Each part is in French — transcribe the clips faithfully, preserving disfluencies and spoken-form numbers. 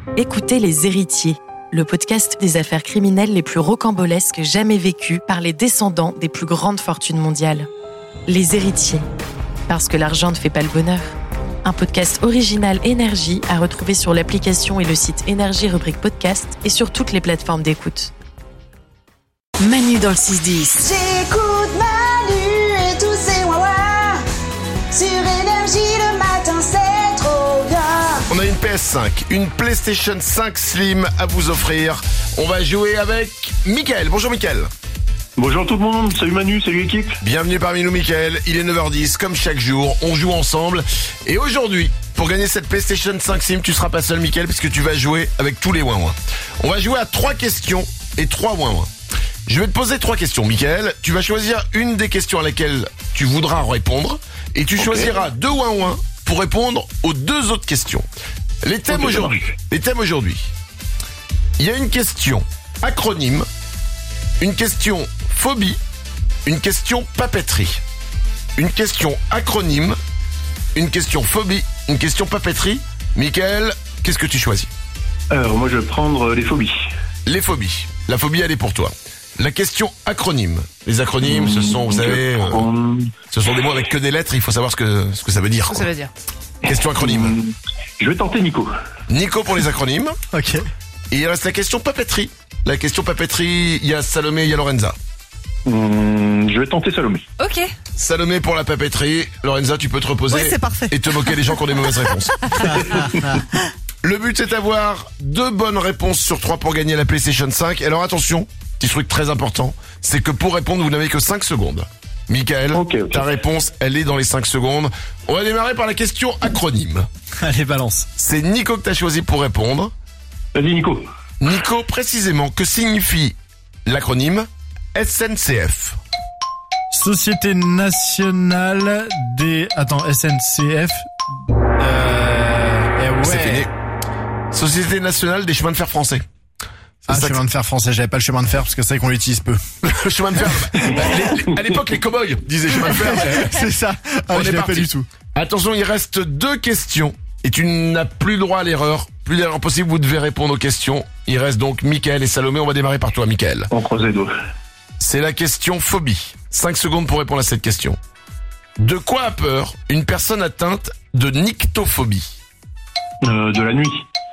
Écoutez Les Héritiers, le podcast des affaires criminelles les plus rocambolesques jamais vécues par les descendants des plus grandes fortunes mondiales. Les Héritiers, parce que l'argent ne fait pas le bonheur. Un podcast original Énergie à retrouver sur l'application et le site Énergie rubrique podcast et sur toutes les plateformes d'écoute. Manu dans le six dix. J'écoute Manu et tous ses ouin-ouin. Sur Énergie le matin, c'est trop bien. On a une P S cinq, une PlayStation cinq Slim à vous offrir. On va jouer avec Mickaël. Bonjour Mickaël. Bonjour tout le monde, salut Manu, salut l'équipe. Bienvenue parmi nous Mickaël, il est neuf heures dix, comme chaque jour, on joue ensemble. Et aujourd'hui, pour gagner cette PlayStation cinq Slim, tu seras pas seul Mickaël, puisque tu vas jouer avec tous les ouin-ouin. On va jouer à trois questions et trois ouin-ouin. Je vais te poser trois questions Mickaël, tu vas choisir une des questions à laquelle tu voudras répondre, et tu okay. choisiras deux ouin-ouin pour répondre aux deux autres questions. Les thèmes okay, aujourd'hui, les thèmes aujourd'hui, il y a une question acronyme, une question phobie, une question papeterie. Une question acronyme, une question phobie, une question papeterie. Mickaël, qu'est-ce que tu choisis? Alors moi je vais prendre les phobies. Les phobies. La phobie elle est pour toi. La question acronyme. Les acronymes mmh, ce sont, vous savez, prends... euh, ce sont des mots avec que des lettres, il faut savoir ce que, ce que ça veut dire. Ce que ça veut dire. Question acronyme. Mmh, je vais tenter Nico. Nico pour les acronymes. Ok. Et il reste la question papeterie. La question papeterie, il y a Salomé, il y a Lorenza. Mmh, je vais tenter Salomé. Ok. Salomé pour la papeterie. Lorenza, tu peux te reposer. Oui, c'est parfait. Et te moquer des gens qui ont des mauvaises réponses. Le but, c'est d'avoir deux bonnes réponses sur trois pour gagner la PlayStation cinq. Et alors attention, petit truc très important, c'est que pour répondre, vous n'avez que cinq secondes. Mickaël, okay, okay. ta réponse, elle est dans les cinq secondes. On va démarrer par la question acronyme. Allez, balance. C'est Nico que t'as choisi pour répondre. Vas-y, Nico. Nico, précisément, que signifie l'acronyme S N C F? Société nationale des... Attends, S N C F... Euh... Eh ouais. C'est fini. Société nationale des chemins de fer français. Ah, ça chemin que... de fer français, j'avais pas le chemin de fer parce que c'est vrai qu'on l'utilise peu. Le chemin de fer. Bah, les, les, à l'époque, les cow-boys disaient chemin de fer. C'est ça. Ah, on je est parti. Pas du tout. Attention, il reste deux questions et tu n'as plus le droit à l'erreur. Plus d'erreur possible, vous devez répondre aux questions. Il reste donc Mickaël et Salomé. On va démarrer par toi, Mickaël. On croise les doigts. C'est la question phobie. cinq secondes pour répondre à cette question. De quoi a peur une personne atteinte de nyctophobie? euh, De la nuit.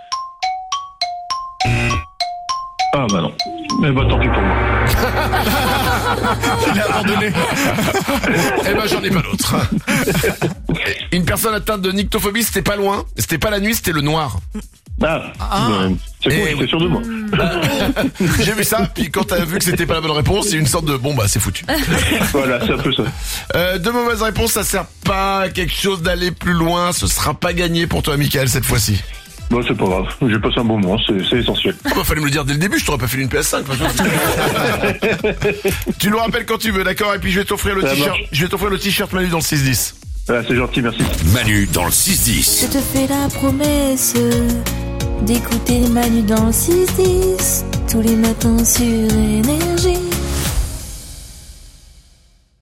Ah bah non. Eh bah tant pis pour moi. Il a abandonné. Eh ben j'en ai pas d'autre. Une personne atteinte de nyctophobie, c'était pas loin. C'était pas la nuit, c'était le noir. Ah, ah. Euh, c'est cool, c'est oui. sûr de moi. J'ai vu ça, puis quand t'as vu que c'était pas la bonne réponse, c'est une sorte de bon bah c'est foutu. Voilà, c'est un peu ça. Euh, deux mauvaises réponses, ça sert pas à quelque chose d'aller plus loin. Ce sera pas gagné pour toi, Mickaël, cette fois-ci. Bon, c'est pas grave, j'ai passé un bon moment, c'est, c'est essentiel. Ah bah fallait me le dire dès le début, je t'aurais pas fait une P S cinq. Tu le rappelles quand tu veux, d'accord? Et puis je vais t'offrir le ça t-shirt, marche. je vais t'offrir le t-shirt Manu dans le six dix. Ah, c'est gentil, merci. Manu dans le six dix. Je te fais la promesse d'écouter Manu dans le six dix tous les matins sur Énergie.